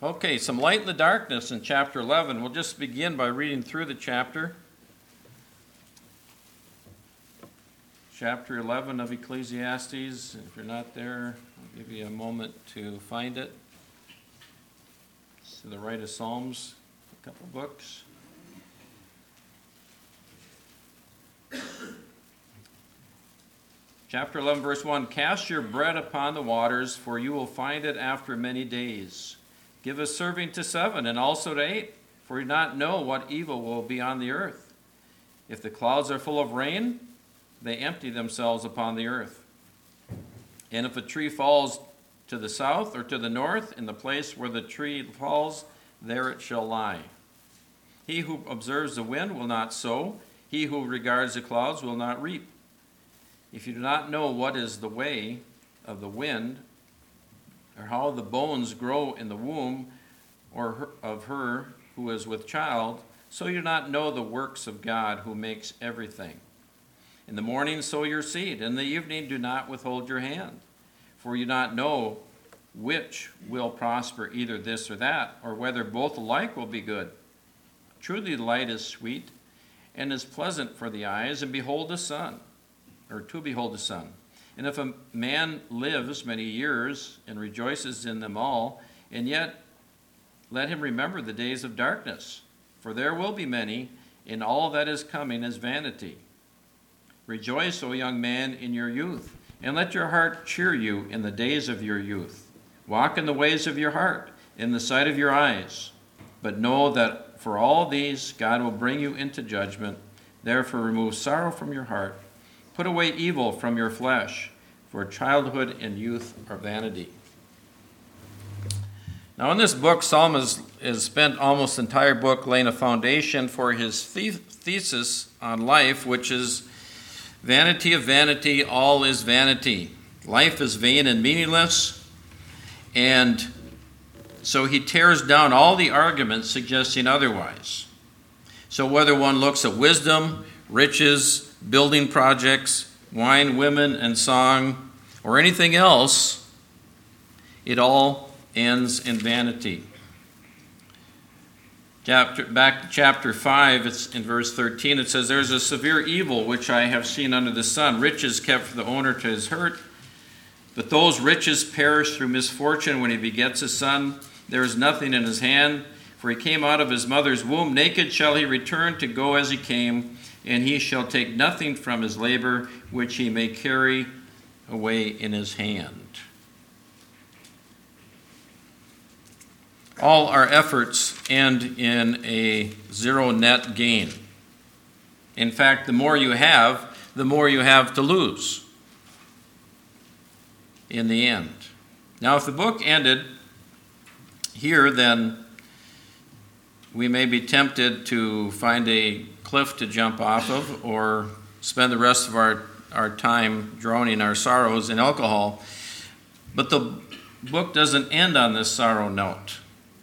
Okay, some light in the darkness in chapter 11. We'll just begin by reading through the chapter. Chapter 11 of Ecclesiastes. If you're not there, I'll give you a moment to find it. It's to the right of Psalms, a couple books. Chapter 11, verse 1, Cast your bread upon the waters, for you will find it after many days. Give a serving to 7 and also to 8, for you do not know what evil will be on the earth. If the clouds are full of rain, they empty themselves upon the earth. And if a tree falls to the south or to the north, in the place where the tree falls, there it shall lie. He who observes the wind will not sow. He who regards the clouds will not reap. If you do not know what is the way of the wind, or how the bones grow in the womb or of her who is with child, so you do not know the works of God who makes everything. In the morning sow your seed, in the evening do not withhold your hand, for you do not know which will prosper, either this or that, or whether both alike will be good. Truly the light is sweet and is pleasant for the eyes, and behold the sun, or to behold the sun. And if a man lives many years and rejoices in them all, and yet let him remember the days of darkness, for there will be many, and all that is coming is vanity. Rejoice, O young man, in your youth, and let your heart cheer you in the days of your youth. Walk in the ways of your heart, in the sight of your eyes. But know that for all these God will bring you into judgment. Therefore remove sorrow from your heart. Put away evil from your flesh, for childhood and youth are vanity. Now in this book, Psalmist has spent almost the entire book laying a foundation for his thesis on life, which is vanity of vanity, all is vanity. Life is vain and meaningless, and so he tears down all the arguments suggesting otherwise. So whether one looks at wisdom, riches, building projects, wine, women, and song, or anything else, it all ends in vanity. Back to chapter 5, it's in verse 13, it says, There's a severe evil which I have seen under the sun, riches kept for the owner to his hurt, but those riches perish through misfortune when he begets a son. There is nothing in his hand, for he came out of his mother's womb. Naked shall he return to go as he came, and he shall take nothing from his labor which he may carry away in his hand. All our efforts end in a zero net gain. In fact, the more you have to lose in the end. Now, if the book ended here, then we may be tempted to find a cliff to jump off of, or spend the rest of our time drowning our sorrows in alcohol. But the book doesn't end on this sorrow note.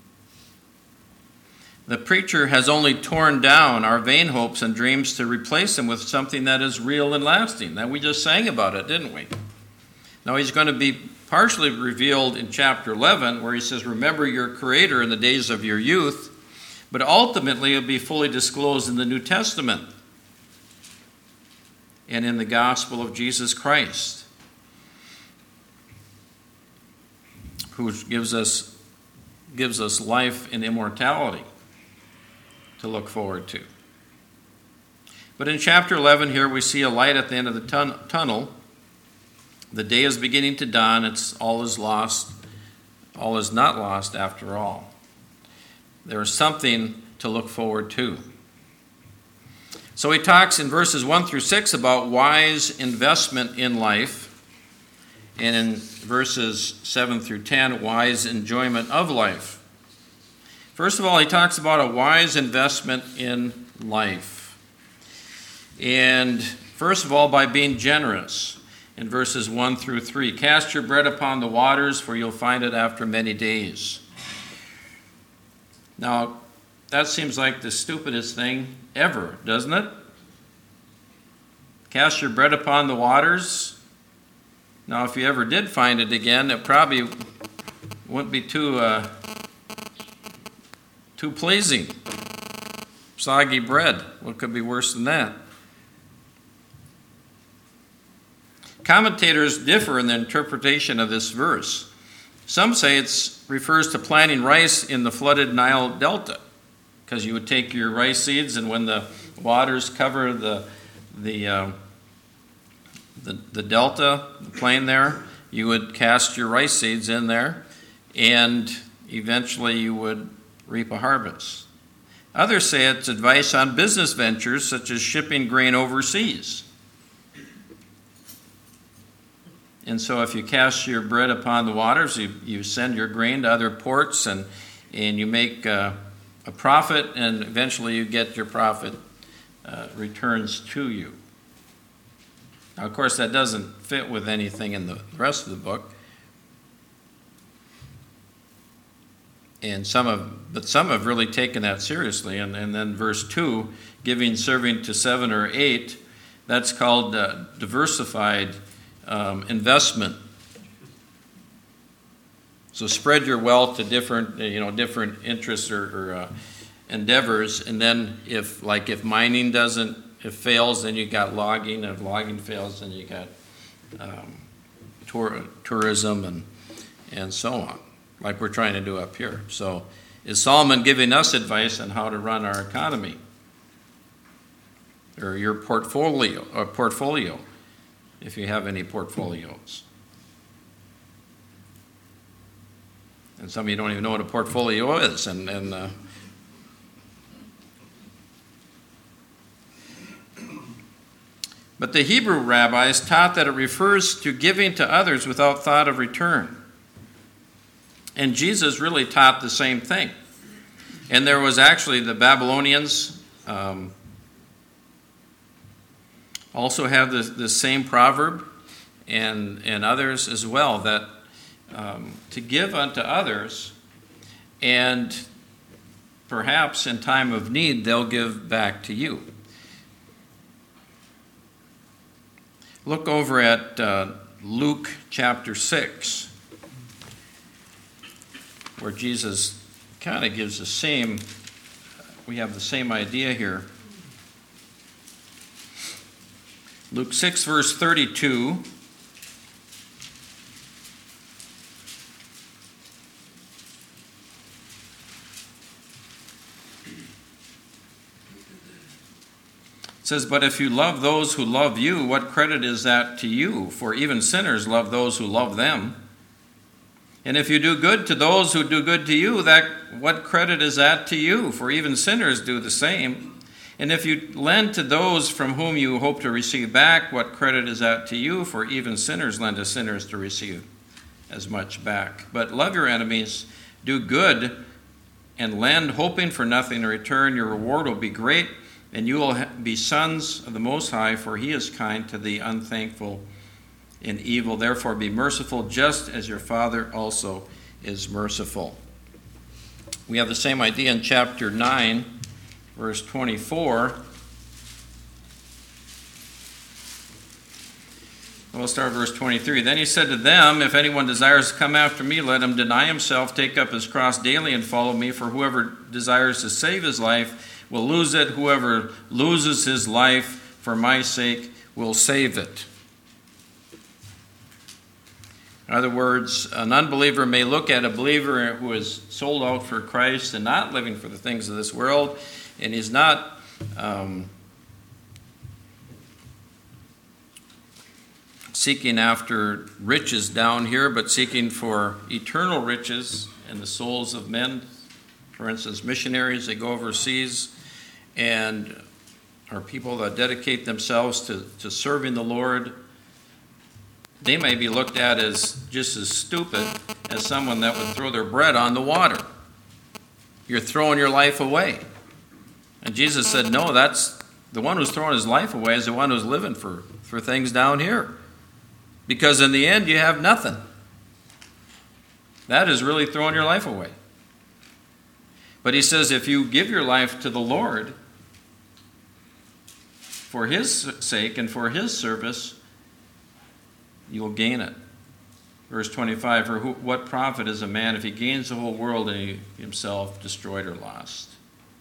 The preacher has only torn down our vain hopes and dreams to replace them with something that is real and lasting. That we just sang about it, didn't we? Now he's going to be partially revealed in chapter 11, where he says, Remember your Creator in the days of your youth. But ultimately, it will be fully disclosed in the New Testament and in the gospel of Jesus Christ, who gives us life and immortality to look forward to. But in chapter 11 here, we see a light at the end of the tunnel. The day is beginning to dawn. All is lost. All is not lost after all. There is something to look forward to. So he talks in verses 1 through 6 about wise investment in life, and in verses 7 through 10, wise enjoyment of life. First of all, he talks about a wise investment in life. And first of all, by being generous. In verses 1 through 3, Cast your bread upon the waters, for you'll find it after many days. Now, that seems like the stupidest thing ever, doesn't it? Cast your bread upon the waters. Now, if you ever did find it again, it probably wouldn't be too too pleasing. Soggy bread. What could be worse than that? Commentators differ in the interpretation of this verse. Some say it refers to planting rice in the flooded Nile Delta, because you would take your rice seeds, and when the waters cover the delta, the plain there, you would cast your rice seeds in there, and eventually you would reap a harvest. Others say it's advice on business ventures, such as shipping grain overseas. And so if you cast your bread upon the waters, you send your grain to other ports, and you make a profit, and eventually you get your profit returns to you. Now, of course, that doesn't fit with anything in the rest of the book. And some have really taken that seriously. And then verse 2, giving, serving to 7 or 8, that's called diversified investment. So spread your wealth to different interests or endeavors. And then if mining fails, then you got logging. And if logging fails, then you got tourism and so on, like we're trying to do up here. So is Solomon giving us advice on how to run our economy or your portfolio, if you have any portfolios? And some of you don't even know what a portfolio is. But the Hebrew rabbis taught that it refers to giving to others without thought of return. And Jesus really taught the same thing. And there was actually the Babylonians also have the same proverb, and others as well, that to give unto others, and perhaps in time of need they'll give back to you. Look over at Luke chapter 6, where Jesus kind of gives we have the same idea here. Luke 6, verse 32. It says, "But if you love those who love you, what credit is that to you? For even sinners love those who love them. And if you do good to those who do good to you, what credit is that to you? For even sinners do the same. And if you lend to those from whom you hope to receive back, what credit is that to you? For even sinners lend to sinners to receive as much back. But love your enemies, do good, and lend, hoping for nothing in return. Your reward will be great, and you will be sons of the Most High, for he is kind to the unthankful and evil. Therefore be merciful, just as your Father also is merciful." We have the same idea in chapter 9, verse 24. We'll start verse 23. "Then he said to them, if anyone desires to come after me, let him deny himself, take up his cross daily, and follow me. For whoever desires to save his life will lose it. Whoever loses his life for my sake will save it." In other words, an unbeliever may look at a believer who is sold out for Christ and not living for the things of this world, and he's not seeking after riches down here, but seeking for eternal riches in the souls of men. For instance, missionaries, they go overseas and are people that dedicate themselves to serving the Lord. They may be looked at as just as stupid as someone that would throw their bread on the water. You're throwing your life away. And Jesus said, no, that's the one who's throwing his life away is the one who's living for things down here. Because in the end, you have nothing. That is really throwing your life away. But he says, if you give your life to the Lord for his sake and for his service, you will gain it. Verse 25, for what profit is a man if he gains the whole world and he himself destroyed or lost?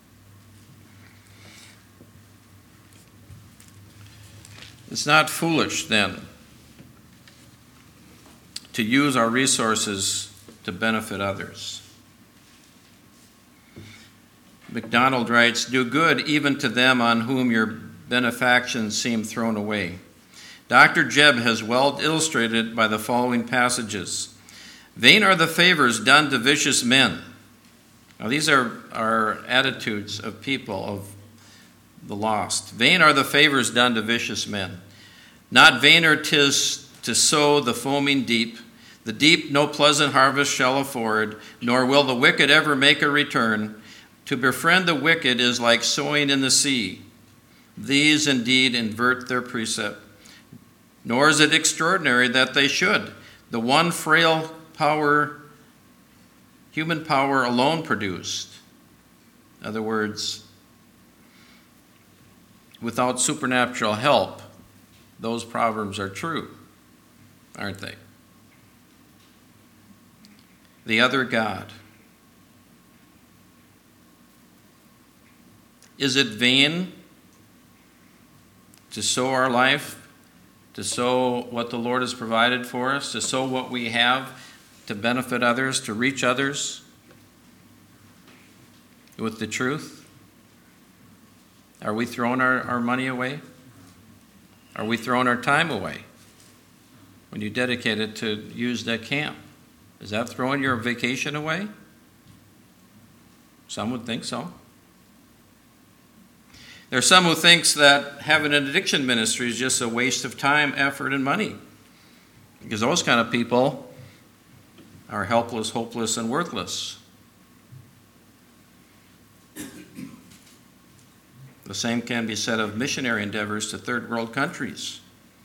It's not foolish, then, to use our resources to benefit others. MacDonald writes, do good even to them on whom your benefactions seem thrown away. Dr. Jebb has well illustrated by the following passages. Vain are the favors done to vicious men. Now these are attitudes of people, of the lost. Vain are the favors done to vicious men. Not vainer 'tis to sow the foaming deep. The deep no pleasant harvest shall afford, nor will the wicked ever make a return. To befriend the wicked is like sowing in the sea. These indeed invert their precept. Nor is it extraordinary that they should. The one frail power, human power alone produced. In other words, without supernatural help, those proverbs are true, aren't they? The other God. Is it vain to sow our life, to sow what the Lord has provided for us, to sow what we have to benefit others, to reach others with the truth? Are we throwing our money away? Are we throwing our time away when you dedicate it to use that camp? Is that throwing your vacation away? Some would think so. There are some who thinks that having an addiction ministry is just a waste of time, effort, and money. Because those kind of people are helpless, hopeless, and worthless. The same can be said of missionary endeavors to third world countries,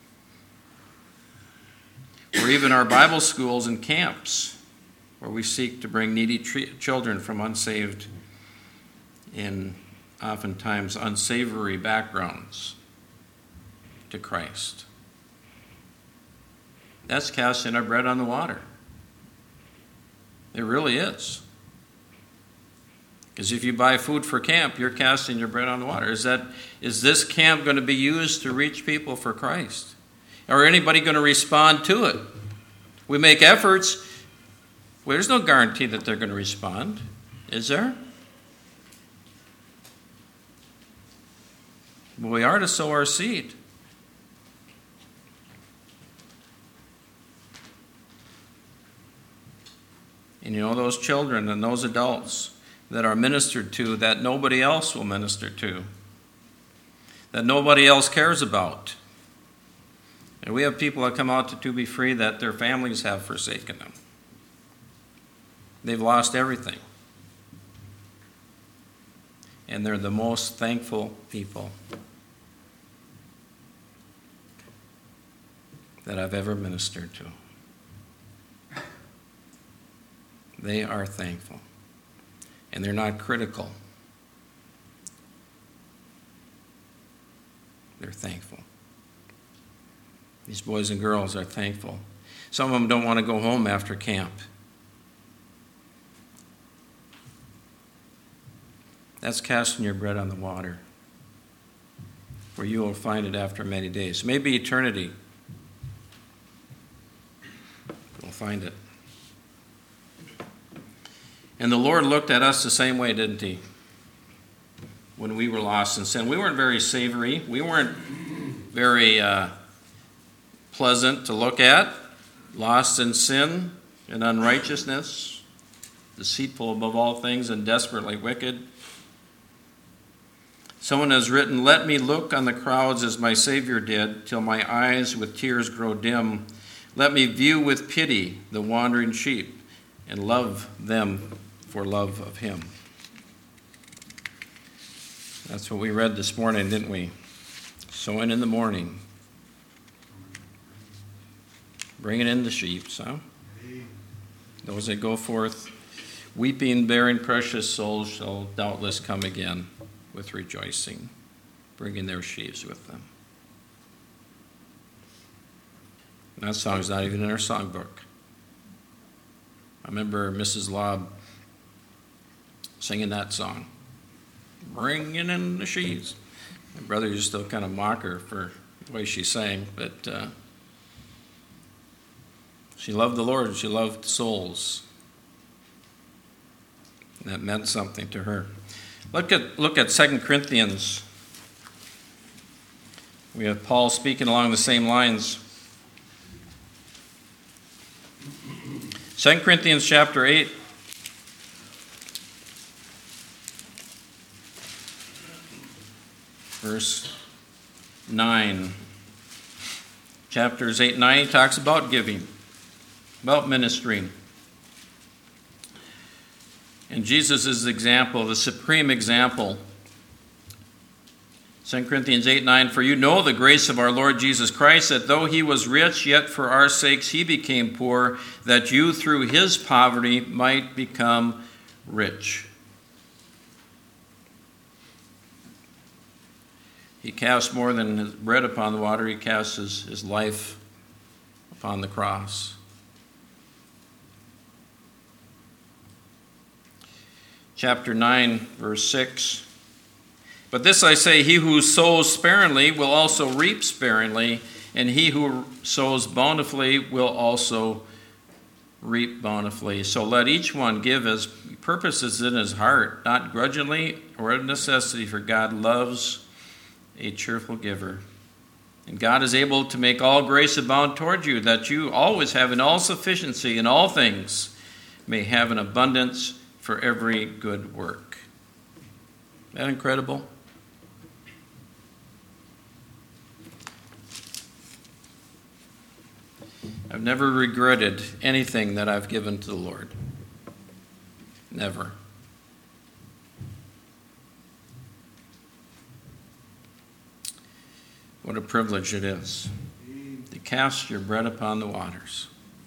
or even our Bible schools and camps, where we seek to bring needy children from unsaved and oftentimes unsavory backgrounds to Christ. That's casting our bread on the water. It really is. Because if you buy food for camp, you're casting your bread on the water. Is this camp going to be used to reach people for Christ? Or anybody going to respond to it? We make efforts. Well, there's no guarantee that they're going to respond, is there? But we are to sow our seed. And you know, those children and those adults that are ministered to that nobody else will minister to, that nobody else cares about. And we have people that come out to Be Free that their families have forsaken them. They've lost everything. And they're the most thankful people that I've ever ministered to. They are thankful. And they're not critical. They're thankful. These boys and girls are thankful. Some of them don't want to go home after camp. That's casting your bread on the water, for you will find it after many days. Maybe eternity. You'll find it. And the Lord looked at us the same way, didn't he? When we were lost in sin. We weren't very savory. We weren't very pleasant to look at. Lost in sin and unrighteousness. Deceitful above all things and desperately wicked. Someone has written, "Let me look on the crowds as my Savior did, till my eyes with tears grow dim. Let me view with pity the wandering sheep, and love them for love of him." That's what we read this morning, didn't we? Sowing in the morning. Bringing in the sheep, huh? Those that go forth, weeping, bearing precious souls, shall doubtless come again with rejoicing, bringing their sheaves with them. And that song's not even in our songbook. I remember Mrs. Lobb singing that song, bringing in the sheaves. My brother used to kind of mock her for the way she sang, but she loved the Lord. She loved souls. And that meant something to her. Look at 2 Corinthians. We have Paul speaking along the same lines. 2 Corinthians chapter 8. Verse 9. Chapters 8 and 9, he talks about giving, about ministering. And Jesus' example, the supreme example. 2 Corinthians 8:9, for you know the grace of our Lord Jesus Christ, that though he was rich, yet for our sakes he became poor, that you through his poverty might become rich. He cast more than his bread upon the water, he cast his life upon the cross. Chapter 9, verse 6. But this I say, he who sows sparingly will also reap sparingly, and he who sows bountifully will also reap bountifully. So let each one give as purposes in his heart, not grudgingly or of necessity, for God loves a cheerful giver. And God is able to make all grace abound toward you, that you always have in all sufficiency in all things, may have an abundance for every good work. Isn't that incredible? I've never regretted anything that I've given to the Lord. Never. What a privilege it is to cast your bread upon the waters.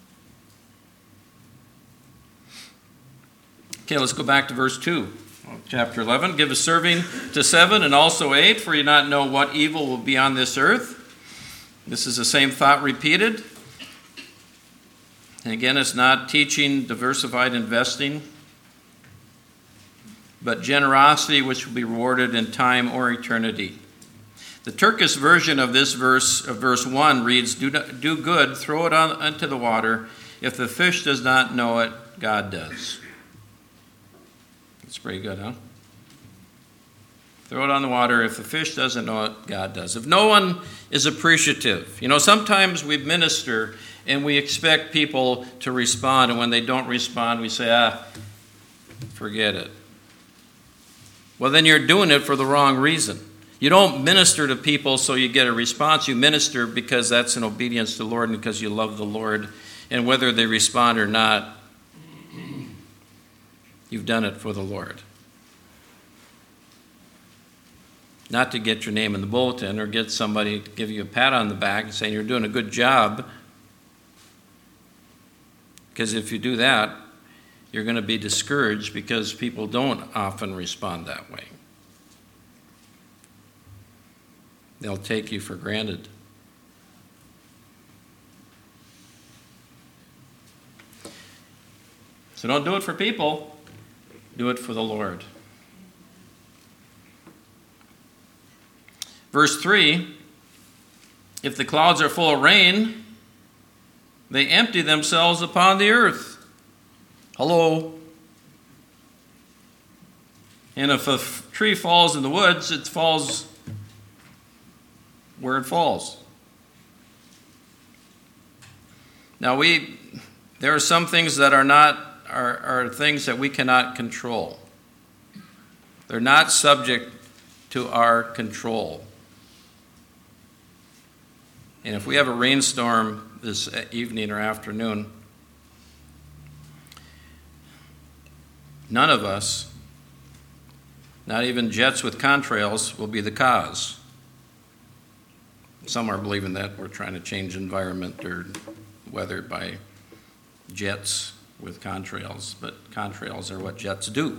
Okay, let's go back to verse 2. Chapter 11, give a serving to 7 and also 8, for you not know what evil will be on this earth. This is the same thought repeated. And again, it's not teaching diversified investing, but generosity which will be rewarded in time or eternity. The Turkish version of this verse, of verse 1, reads, do good, throw it into the water. If the fish does not know it, God does. That's pretty good, huh? Throw it on the water. If the fish doesn't know it, God does. If no one is appreciative. You know, sometimes we minister and we expect people to respond, and when they don't respond, we say, forget it. Well, then you're doing it for the wrong reason. You don't minister to people so you get a response. You minister because that's in obedience to the Lord and because you love the Lord. And whether they respond or not, you've done it for the Lord. Not to get your name in the bulletin or get somebody to give you a pat on the back and saying you're doing a good job. Because if you do that, you're going to be discouraged because people don't often respond that way. They'll take you for granted. So don't do it for people. Do it for the Lord. Verse 3, if the clouds are full of rain, they empty themselves upon the earth. Hello. And if a tree falls in the woods, it falls where it falls. Now there are some things that are things that we cannot control. They're not subject to our control. And if we have a rainstorm this evening or afternoon, none of us, not even jets with contrails, will be the cause. Some are believing that we're trying to change environment or weather by jets with contrails, but contrails are what jets do.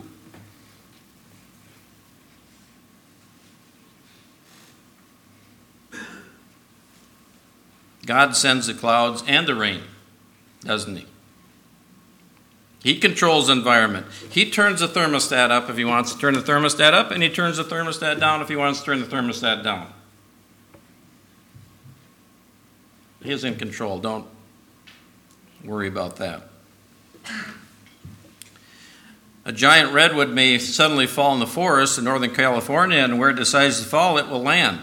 God sends the clouds and the rain, doesn't he? He controls the environment. He turns the thermostat up if he wants to turn the thermostat up, and he turns the thermostat down if he wants to turn the thermostat down. He's in control. Don't worry about that. A giant redwood may suddenly fall in the forest in Northern California, and where it decides to fall, it will land.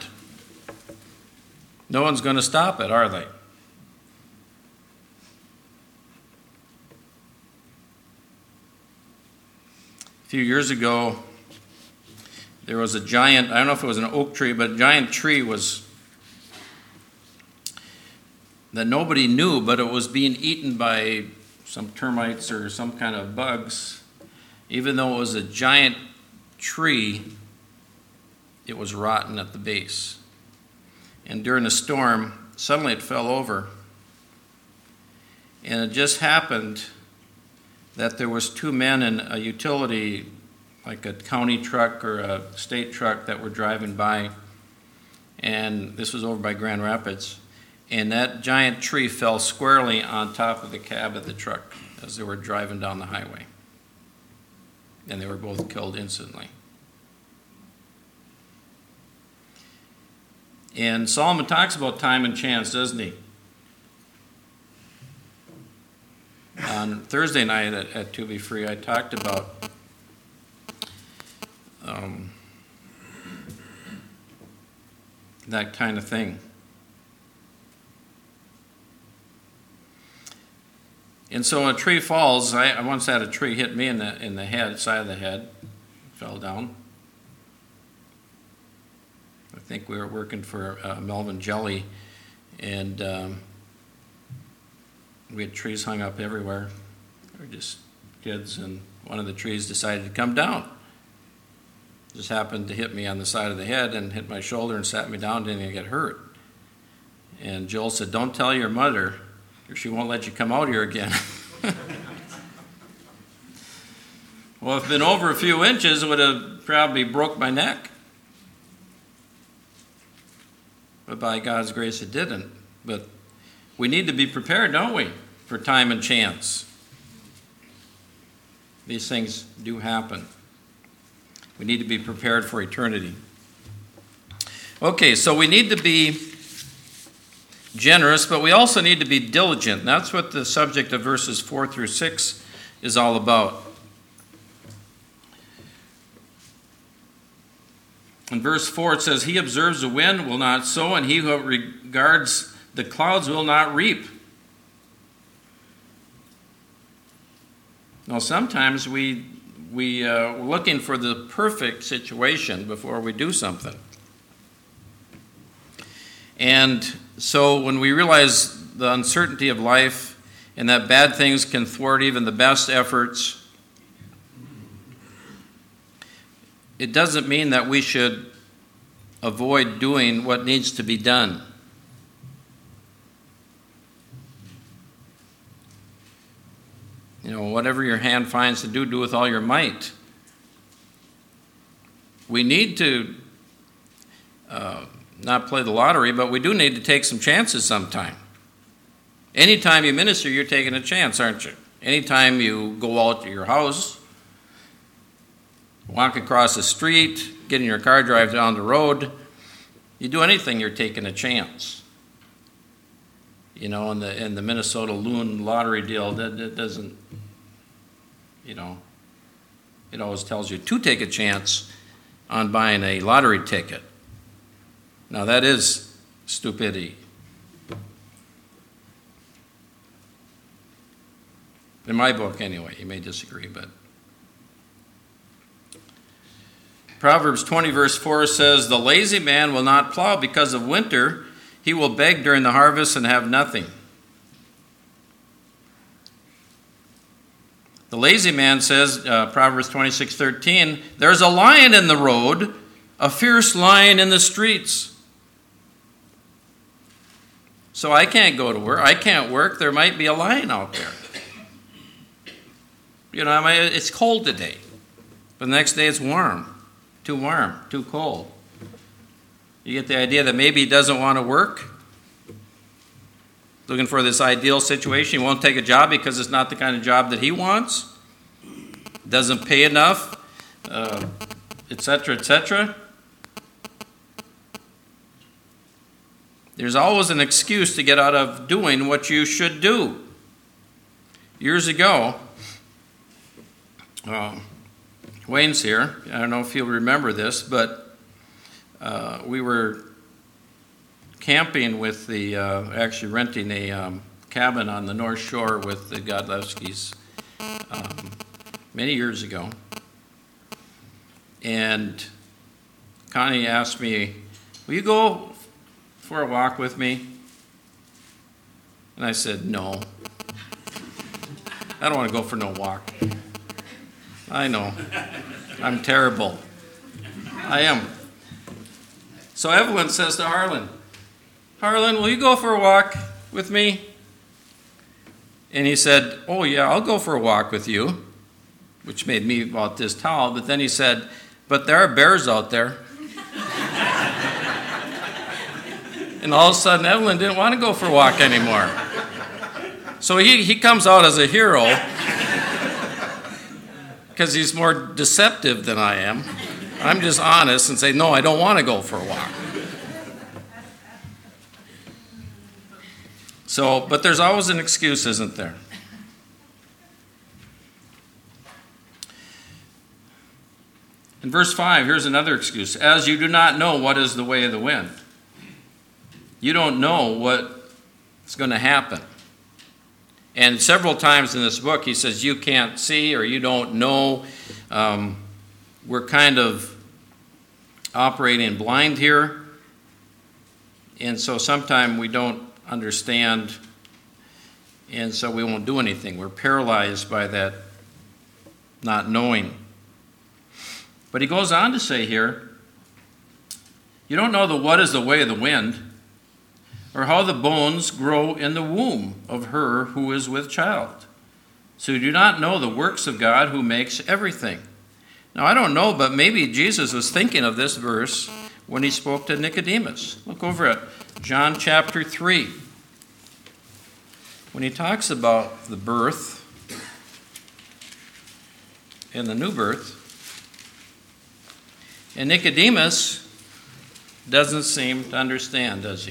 No one's going to stop it, are they? A few years ago, there was a giant, I don't know if it was an oak tree, but a giant tree was that nobody knew, but it was being eaten by some termites or some kind of bugs. Even though it was a giant tree, it was rotten at the base. And during a storm, suddenly it fell over. And it just happened that there was two men in a utility, like a county truck or a state truck, that were driving by. And this was over by Grand Rapids. And that giant tree fell squarely on top of the cab of the truck as they were driving down the highway. And they were both killed instantly. And Solomon talks about time and chance, doesn't he? On Thursday night at To Be Free, I talked about that kind of thing. And so when a tree falls, I once had a tree hit me in the head, side of the head, fell down. I think we were working for Melvin Jelly, and we had trees hung up everywhere. We were just kids, and one of the trees decided to come down. Just happened to hit me on the side of the head and hit my shoulder and sat me down, didn't get hurt. And Joel said, "Don't tell your mother, or she won't let you come out here again." Well, if it'd been over a few inches, it would have probably broke my neck. But by God's grace, it didn't. But we need to be prepared, don't we, for time and chance. These things do happen. We need to be prepared for eternity. Okay, so we need to be generous, but we also need to be diligent. And that's what the subject of verses 4 through 6 is all about. In verse 4 it says, "He observes the wind will not sow, and he who regards the clouds will not reap." Now sometimes we're looking for the perfect situation before we do something. And so when we realize the uncertainty of life and that bad things can thwart even the best efforts, it doesn't mean that we should avoid doing what needs to be done. You know, whatever your hand finds to do with all your might. We need to not play the lottery, but we do need to take some chances sometime. Anytime you minister, you're taking a chance, aren't you? Anytime you go out to your house, walk across the street, get in your car, drive down the road, you do anything, you're taking a chance. You know, in the Minnesota Loon lottery deal, that doesn't, you know, it always tells you to take a chance on buying a lottery ticket. Now that is stupidity. In my book, anyway. You may disagree, but Proverbs 20, verse 4 says, "The lazy man will not plow because of winter. He will beg during the harvest and have nothing." The lazy man says, Proverbs 26:13, "There's a lion in the road, a fierce lion in the streets." So I can't go to work. I can't work. There might be a lion out there. You know, I mean, it's cold today. But the next day it's warm, too cold. You get the idea that maybe he doesn't want to work? looking for this ideal situation. He won't take a job because it's not the kind of job that he wants. Doesn't pay enough, etc., etc. There's always an excuse to get out of doing what you should do. Years ago, Wayne's here. I don't know if you'll remember this, but we were camping with actually renting a cabin on the North Shore with the Godlewskis many years ago. And Connie asked me, will you go for a walk with me? And I said, no. I don't want to go for no walk. I know. I'm terrible. I am. So Evelyn says to Harlan, Harlan, will you go for a walk with me? And he said, oh yeah, I'll go for a walk with you, which made me about this tall. But then he said, but there are bears out there. And all of a sudden, Evelyn didn't want to go for a walk anymore. So he comes out as a hero because he's more deceptive than I am. I'm just honest and say, no, I don't want to go for a walk. So, but there's always an excuse, isn't there? In verse 5, here's another excuse. As you do not know what is the way of the wind. You don't know what's going to happen. And several times in this book, he says, you can't see or you don't know. We're kind of operating blind here. And so sometimes we don't understand, and so we won't do anything. We're paralyzed by that not knowing. But he goes on to say here, you don't know what is the way of the wind, or how the bones grow in the womb of her who is with child. So you do not know the works of God who makes everything. Now I don't know, but maybe Jesus was thinking of this verse when he spoke to Nicodemus. Look over at John chapter 3. When he talks about the birth and the new birth, and Nicodemus doesn't seem to understand, does he?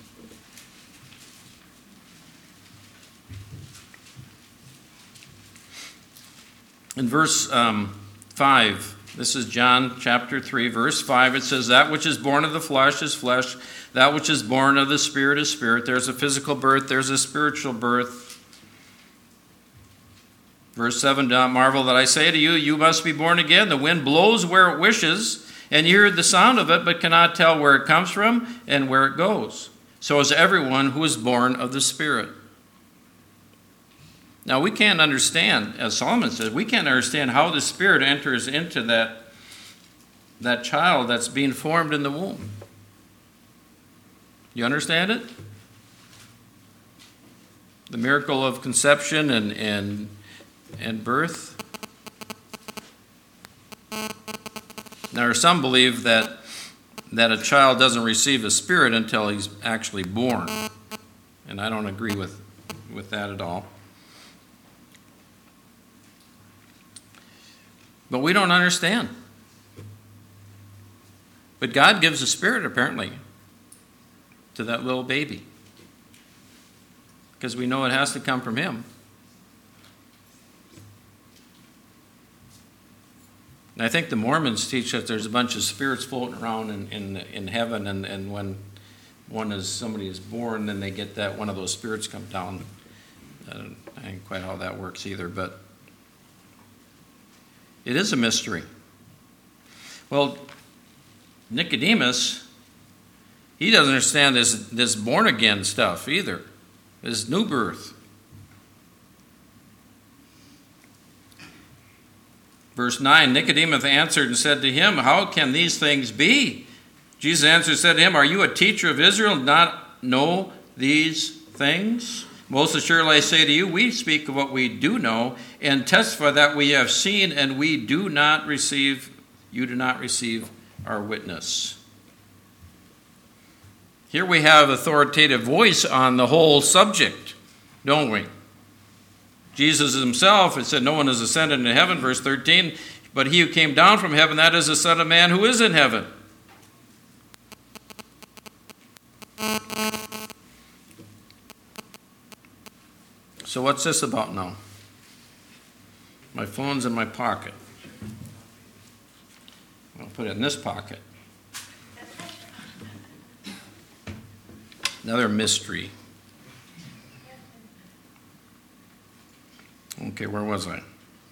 In verse 5, this is John chapter 3, verse 5, it says, that which is born of the flesh is flesh, that which is born of the Spirit is spirit. There's a physical birth, there's a spiritual birth. Verse 7, do not marvel that I say to you, you must be born again. The wind blows where it wishes, and you hear the sound of it, but cannot tell where it comes from and where it goes. So is everyone who is born of the Spirit. Now we can't understand, as Solomon says, we can't understand how the Spirit enters into that child that's being formed in the womb. You understand it? The miracle of conception and birth. Now, some believe that a child doesn't receive a spirit until he's actually born. And I don't agree with that at all. But we don't understand. But God gives a spirit, apparently, to that little baby. Because we know it has to come from him. And I think the Mormons teach that there's a bunch of spirits floating around in heaven, and when somebody is born, then they get that one of those spirits come down. I ain't quite how that works either, but it is a mystery. Well, Nicodemus, he doesn't understand this born-again stuff either, this new birth. Verse 9, Nicodemus answered and said to him, how can these things be? Jesus answered and said to him, are you a teacher of Israel and not know these things? Most assuredly I say to you, we speak of what we do know and testify that we have seen, and you do not receive our witness. Here we have authoritative voice on the whole subject, don't we? Jesus himself, it said, no one has ascended into heaven, verse 13, but he who came down from heaven, that is the Son of Man who is in heaven. So what's this about now? My phone's in my pocket. I'll put it in this pocket. Another mystery. Okay, where was I?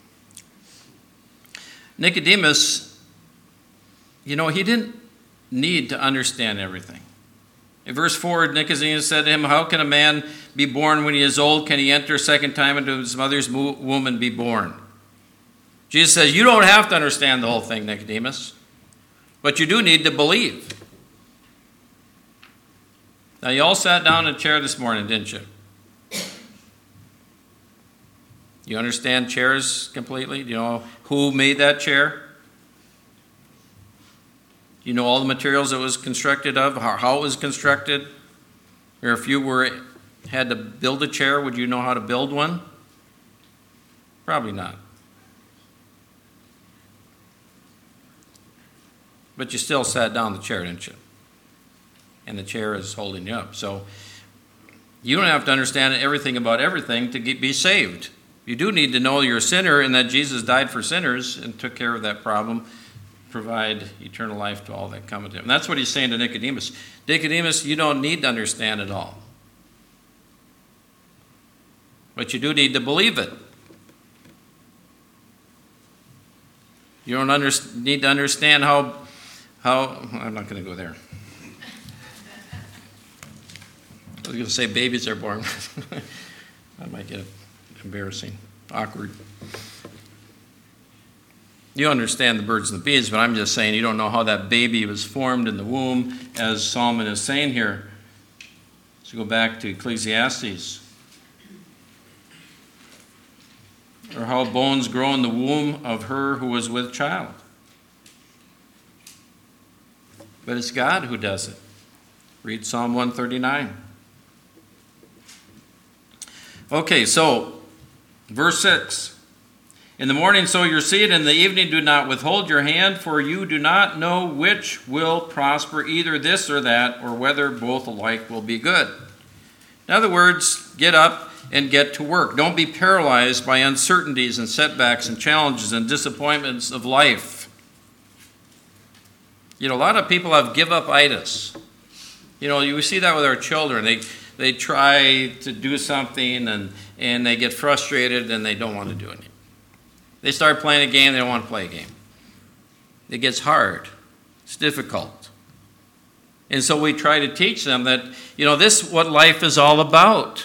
Nicodemus, he didn't need to understand everything. In verse 4, Nicodemus said to him, how can a man be born when he is old? Can he enter a second time into his mother's womb and be born? Jesus says, you don't have to understand the whole thing, Nicodemus, but you do need to believe. Now, you all sat down in a chair this morning, didn't you? You understand chairs completely? Do you know who made that chair? Do you know all the materials it was constructed of, how it was constructed? Or if you had to build a chair, would you know how to build one? Probably not. But you still sat down in the chair, didn't you? And the chair is holding you up. So you don't have to understand everything about everything to be saved. You do need to know you're a sinner and that Jesus died for sinners and took care of that problem, provide eternal life to all that come to him. And that's what he's saying to Nicodemus. Nicodemus, you don't need to understand it all. But you do need to believe it. You don't need to understand how I'm not going to go there. I was going to say babies are born. That might get embarrassing, awkward. You understand the birds and the bees, but I'm just saying you don't know how that baby was formed in the womb, as Solomon is saying here. So go back to Ecclesiastes. Or how bones grow in the womb of her who was with child. But it's God who does it. Read Psalm 139. Okay, so verse 6. In the morning sow your seed, in the evening do not withhold your hand, for you do not know which will prosper, either this or that, or whether both alike will be good. In other words, get up and get to work. Don't be paralyzed by uncertainties and setbacks and challenges and disappointments of life. A lot of people have give-up-itis. You see that with our children. They try to do something and they get frustrated and they don't want to do anything. They start playing a game, they don't want to play a game. It gets hard. It's difficult. And so we try to teach them that, this is what life is all about.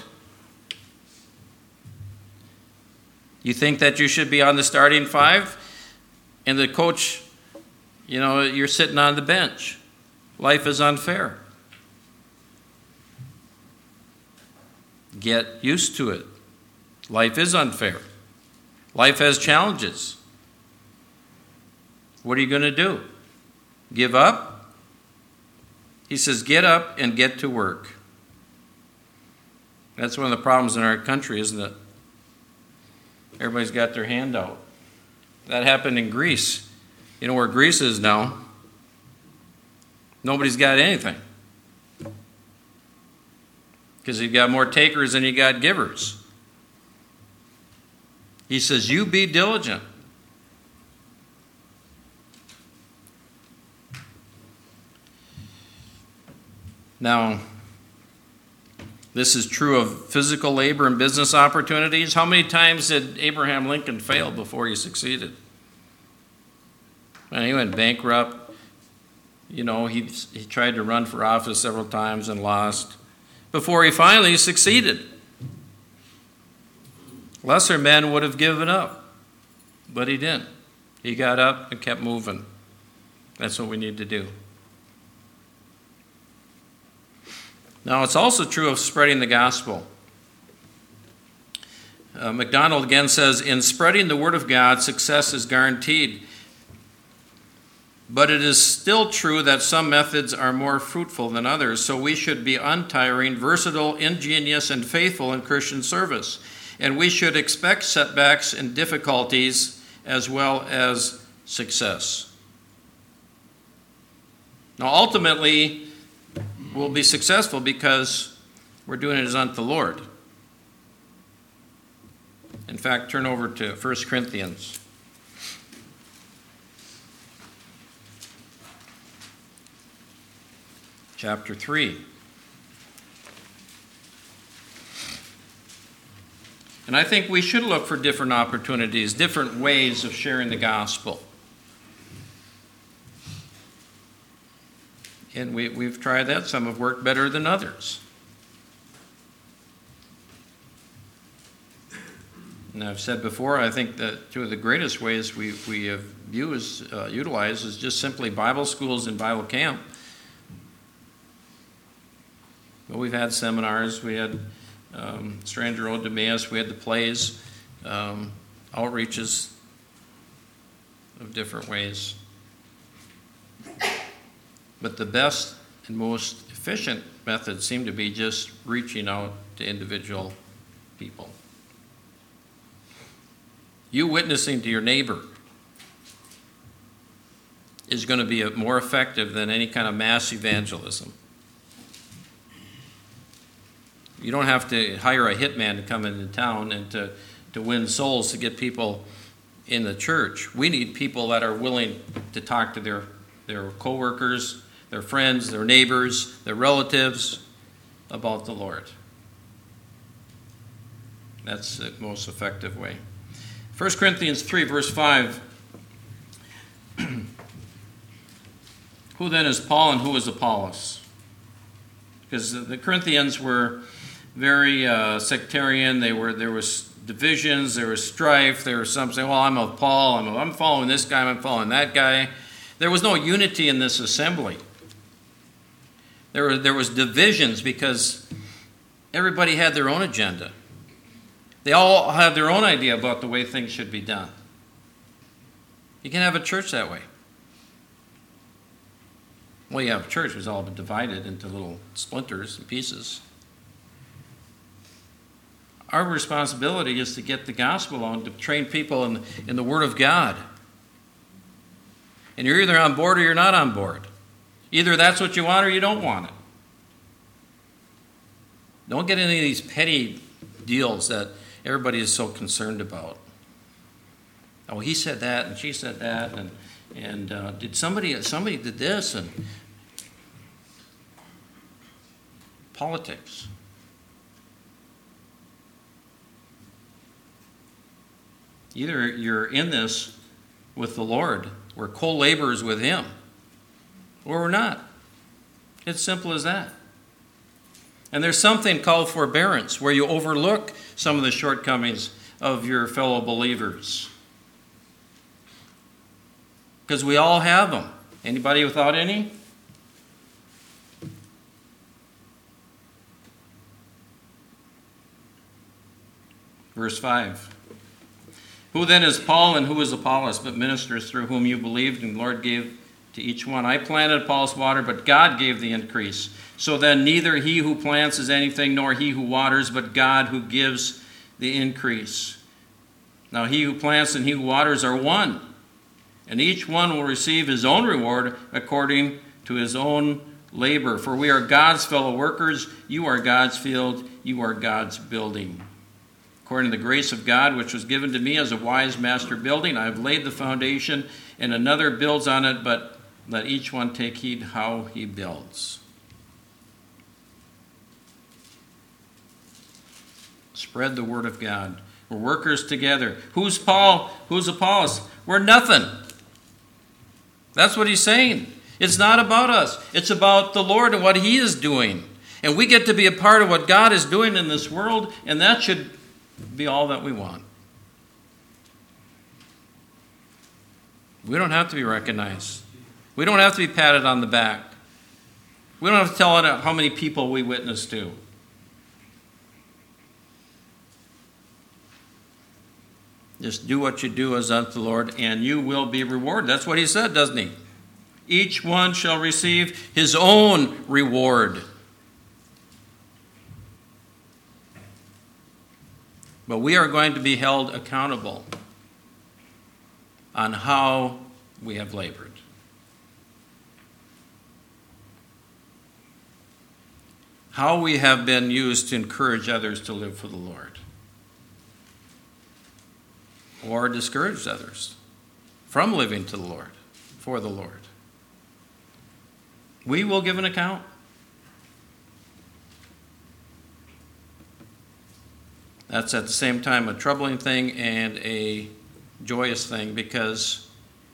You think that you should be on the starting five, and the coach, you're sitting on the bench. Life is unfair. Get used to it. Life is unfair. Life has challenges. What are you going to do? Give up? He says, get up and get to work. That's one of the problems in our country, isn't it? Everybody's got their hand out. That happened in Greece. You know where Greece is now? Nobody's got anything. Because you've got more takers than you got givers. He says, you be diligent. Now, this is true of physical labor and business opportunities. How many times did Abraham Lincoln fail before he succeeded? He went bankrupt. He tried to run for office several times and lost before he finally succeeded. Lesser men would have given up, but he didn't. He got up and kept moving. That's what we need to do. Now, it's also true of spreading the gospel. MacDonald again says, in spreading the word of God, success is guaranteed. But it is still true that some methods are more fruitful than others, so we should be untiring, versatile, ingenious, and faithful in Christian service. And we should expect setbacks and difficulties as well as success. Now, ultimately, we'll be successful because we're doing it as unto the Lord. In fact, turn over to 1 Corinthians. Chapter 3. And I think we should look for different opportunities, different ways of sharing the gospel. And we've tried that. Some have worked better than others. And I've said before, I think that two of the greatest ways we have utilized is just simply Bible schools and Bible camp. Well, we've had seminars, we had Stranger Road to Emmaus, we had the plays, outreaches of different ways. But the best and most efficient method seemed to be just reaching out to individual people. You witnessing to your neighbor is going to be more effective than any kind of mass evangelism. You don't have to hire a hitman to come into town and to win souls, to get people in the church. We need people that are willing to talk to their coworkers, their friends, their neighbors, their relatives about the Lord. That's the most effective way. 1 Corinthians 3, verse 5. Who then is Paul and who is Apollos? Because the Corinthians were very sectarian. There was divisions, there was strife. There was some saying, well, I'm of Paul, I'm following this guy, I'm following that guy. There was no unity in this assembly. There was divisions because everybody had their own agenda. They all had their own idea about the way things should be done. You can have a church that way. Well, you have a church that's all divided into little splinters and pieces. Our responsibility is to get the gospel on, to train people in the Word of God. And you're either on board or you're not on board. Either that's what you want or you don't want it. Don't get any of these petty deals that everybody is so concerned about. Oh, he said that and she said that, and did somebody did this, and politics. Either you're in this with the Lord, we're co-laborers with Him, or we're not. It's simple as that. And there's something called forbearance, where you overlook some of the shortcomings of your fellow believers. Because we all have them. Anybody without any? Verse 5. Who then is Paul and who is Apollos, but ministers through whom you believed, and the Lord gave to each one? I planted, Apollos watered, but God gave the increase. So then neither he who plants is anything, nor he who waters, but God who gives the increase. Now he who plants and he who waters are one, and each one will receive his own reward according to his own labor. For we are God's fellow workers. You are God's field. You are God's building. According to the grace of God, which was given to me as a wise master building, I have laid the foundation, and another builds on it, but let each one take heed how he builds. Spread the word of God. We're workers together. Who's Paul? Who's Apollos? We're nothing. That's what he's saying. It's not about us. It's about the Lord and what He is doing. And we get to be a part of what God is doing in this world, and that should be all that we want. We don't have to be recognized. We don't have to be patted on the back. We don't have to tell how many people we witness to. Just do what you do as unto the Lord, and you will be rewarded. That's what He said, doesn't He? Each one shall receive his own reward. But we are going to be held accountable on how we have labored. How we have been used to encourage others to live for the Lord, or discouraged others from living to the Lord, for the Lord. We will give an account. That's at the same time a troubling thing and a joyous thing, because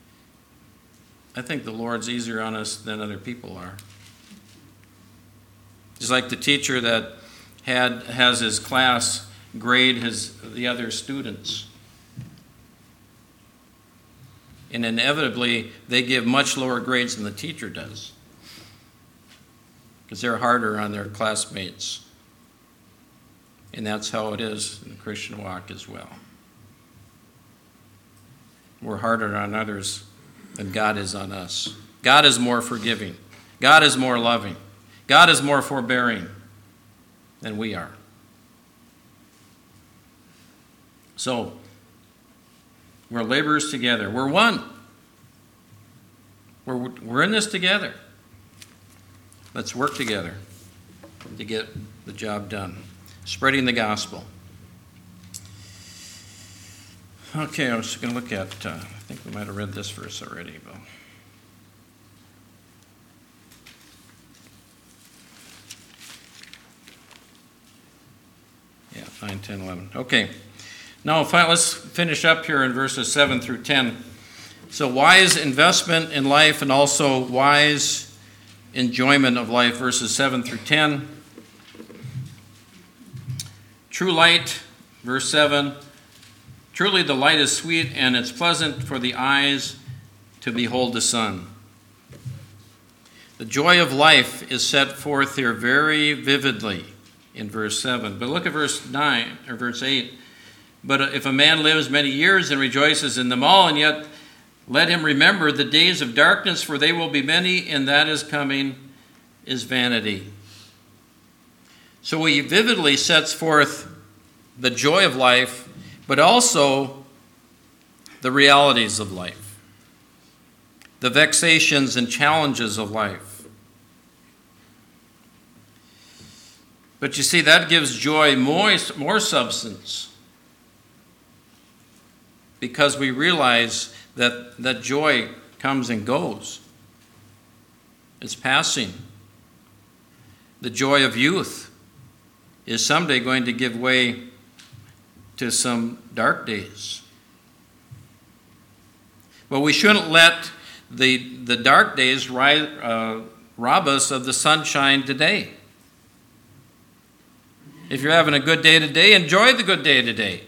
I think the Lord's easier on us than other people are. It's like the teacher that has his class grade the other students. And inevitably, they give much lower grades than the teacher does, because they're harder on their classmates. And that's how it is in the Christian walk as well. We're harder on others than God is on us. God is more forgiving. God is more loving. God is more forbearing than we are. So, we're laborers together. We're one. We're in this together. Let's work together to get the job done. Spreading the gospel. Okay, I was going to look at, I think we might have read this verse already, but. Yeah, 9, 10, 11. Okay. Now, let's finish up here in verses 7 through 10. So, wise investment in life and also wise enjoyment of life, verses 7 through 10. True light, verse 7. Truly the light is sweet, and it's pleasant for the eyes to behold the sun. The joy of life is set forth here very vividly in verse 7. But look at verse 9 or verse 8. But if a man lives many years and rejoices in them all, and yet let him remember the days of darkness, for they will be many, and that is coming is vanity. So he vividly sets forth the joy of life, but also the realities of life, the vexations and challenges of life. But you see, that gives joy more substance, because we realize that joy comes and goes. It's passing. The joy of youth is someday going to give way to some dark days. But we shouldn't let the dark days rob us of the sunshine today. If you're having a good day today, enjoy the good day today.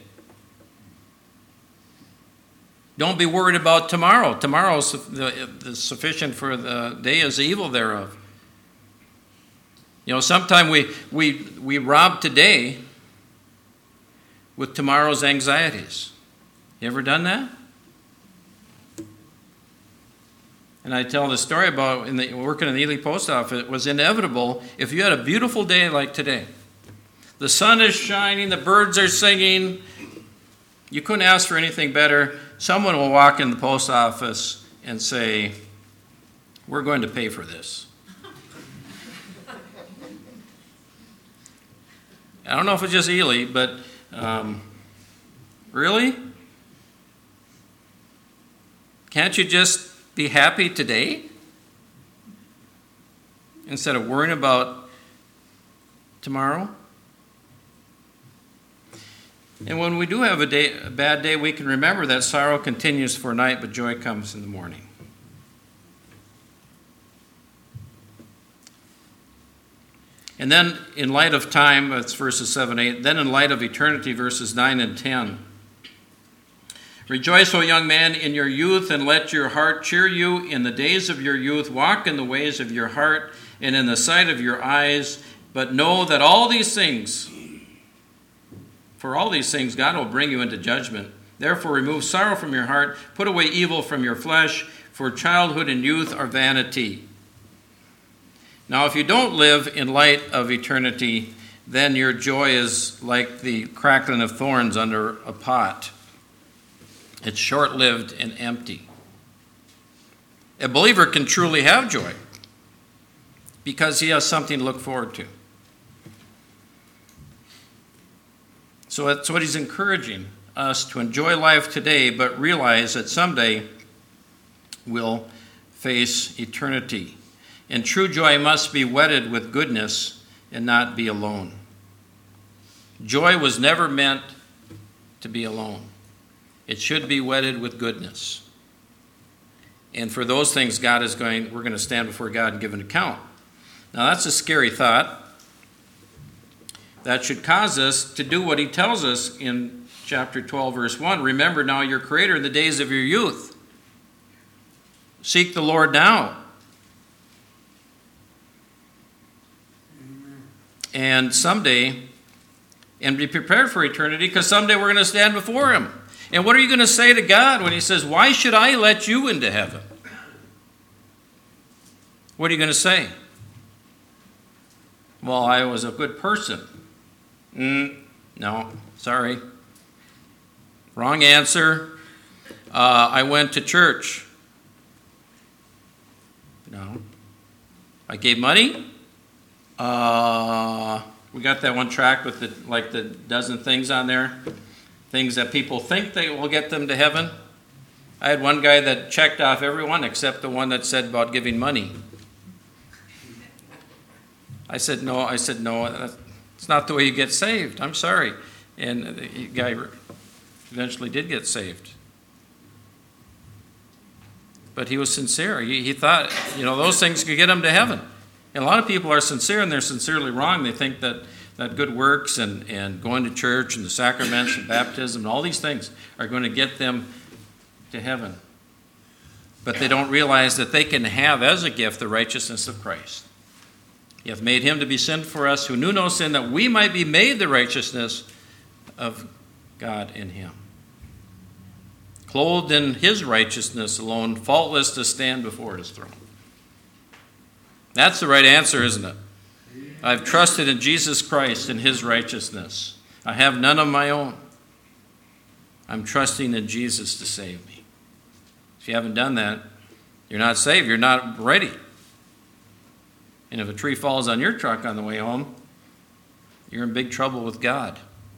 Don't be worried about tomorrow. Tomorrow is sufficient for the day is evil thereof. You know, sometimes we rob today with tomorrow's anxieties. You ever done that? And I tell the story about working in the Ely post office. It was inevitable. If you had a beautiful day like today, the sun is shining, the birds are singing, you couldn't ask for anything better. Someone will walk in the post office and say, "We're going to pay for this." I don't know if it's just Ely, but really? Can't you just be happy today instead of worrying about tomorrow? And when we do have a bad day, we can remember that sorrow continues for a night, but joy comes in the morning. And then in light of time, that's verses 7, 8. Then in light of eternity, verses 9 and 10. Rejoice, O young man, in your youth, and let your heart cheer you. In the days of your youth, walk in the ways of your heart and in the sight of your eyes. But know that for all these things, God will bring you into judgment. Therefore, remove sorrow from your heart, put away evil from your flesh, for childhood and youth are vanity. Now, if you don't live in light of eternity, then your joy is like the crackling of thorns under a pot. It's short-lived and empty. A believer can truly have joy because he has something to look forward to. So that's what he's encouraging us to enjoy life today, but realize that someday we'll face eternity. And true joy must be wedded with goodness and not be alone. Joy was never meant to be alone. It should be wedded with goodness. And for those things, we're going to stand before God and give an account. Now that's a scary thought. That should cause us to do what he tells us in chapter 12, verse 1. Remember now your Creator in the days of your youth. Seek the Lord now. And someday, and be prepared for eternity, because someday we're going to stand before him. And what are you going to say to God when he says, why should I let you into heaven? What are you going to say? Well, I was a good person. No, sorry. Wrong answer. I went to church. No. I gave money. We got that one track with the dozen things on there. Things that people think they will get them to heaven. I had one guy that checked off every one except the one that said about giving money. I said, no, it's not the way you get saved. I'm sorry. And the guy eventually did get saved. But he was sincere. He thought, those things could get him to heaven. And a lot of people are sincere, and they're sincerely wrong. They think that good works and going to church and the sacraments and baptism and all these things are going to get them to heaven. But they don't realize that they can have as a gift the righteousness of Christ. He hath made him to be sin for us who knew no sin, that we might be made the righteousness of God in him. Clothed in his righteousness alone, faultless to stand before his throne. That's the right answer, isn't it? I've trusted in Jesus Christ and his righteousness. I have none of my own. I'm trusting in Jesus to save me. If you haven't done that, you're not saved. You're not ready. And if a tree falls on your truck on the way home, you're in big trouble with God.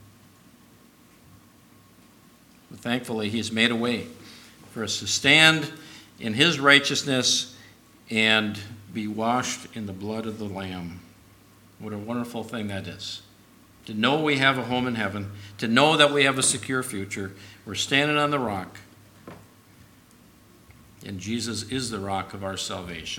But thankfully, he's made a way for us to stand in his righteousness and be washed in the blood of the Lamb. What a wonderful thing that is. To know we have a home in heaven, to know that we have a secure future. We're standing on the rock. And Jesus is the rock of our salvation.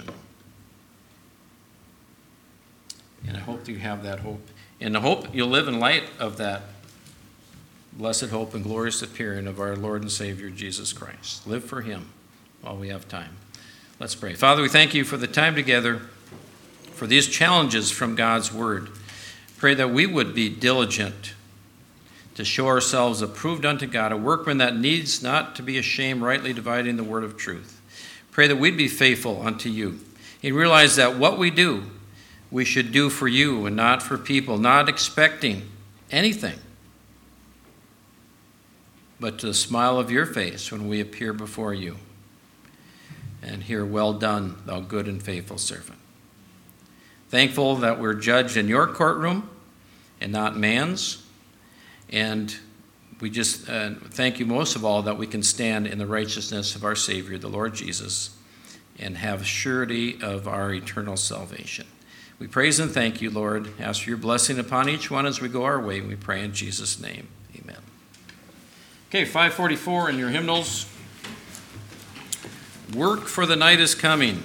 And I hope that you have that hope. And I hope you'll live in light of that blessed hope and glorious appearing of our Lord and Savior, Jesus Christ. Live for him while we have time. Let's pray. Father, we thank you for the time together, for these challenges from God's word. Pray that we would be diligent to show ourselves approved unto God, a workman that needs not to be ashamed, rightly dividing the word of truth. Pray that we'd be faithful unto you and realize that what we do, we should do for you and not for people, not expecting anything but to the smile of your face when we appear before you and hear, well done, thou good and faithful servant. Thankful that we're judged in your courtroom and not man's. And we just thank you most of all that we can stand in the righteousness of our Savior, the Lord Jesus, and have surety of our eternal salvation. We praise and thank you, Lord. Ask for your blessing upon each one as we go our way. We pray in Jesus' name. Amen. Okay, 544 in your hymnals. Work for the night is coming.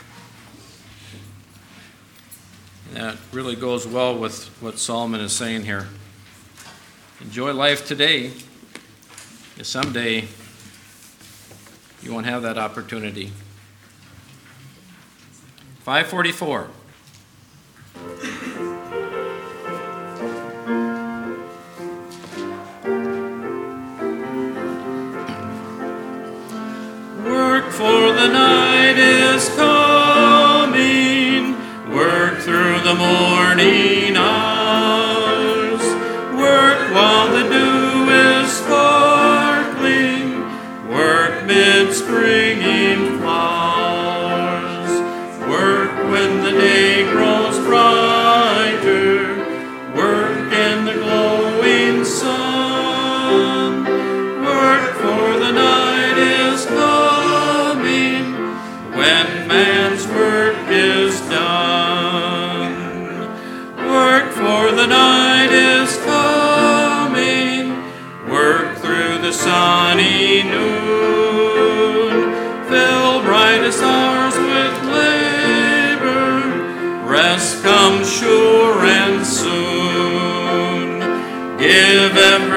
That really goes well with what Solomon is saying here. Enjoy life today, because someday you won't have that opportunity. 544. Work for the the night is coming. Work through the morning hours. Work while the dew is sparkling. Work mid springing flowers. Work when the day grows brighter. Work in the glowing sun. Work for the night is coming when man's work is done. Work for the night is coming. Work through the sunny noon. Fill brightest hours with labor. Rest comes sure and soon. Give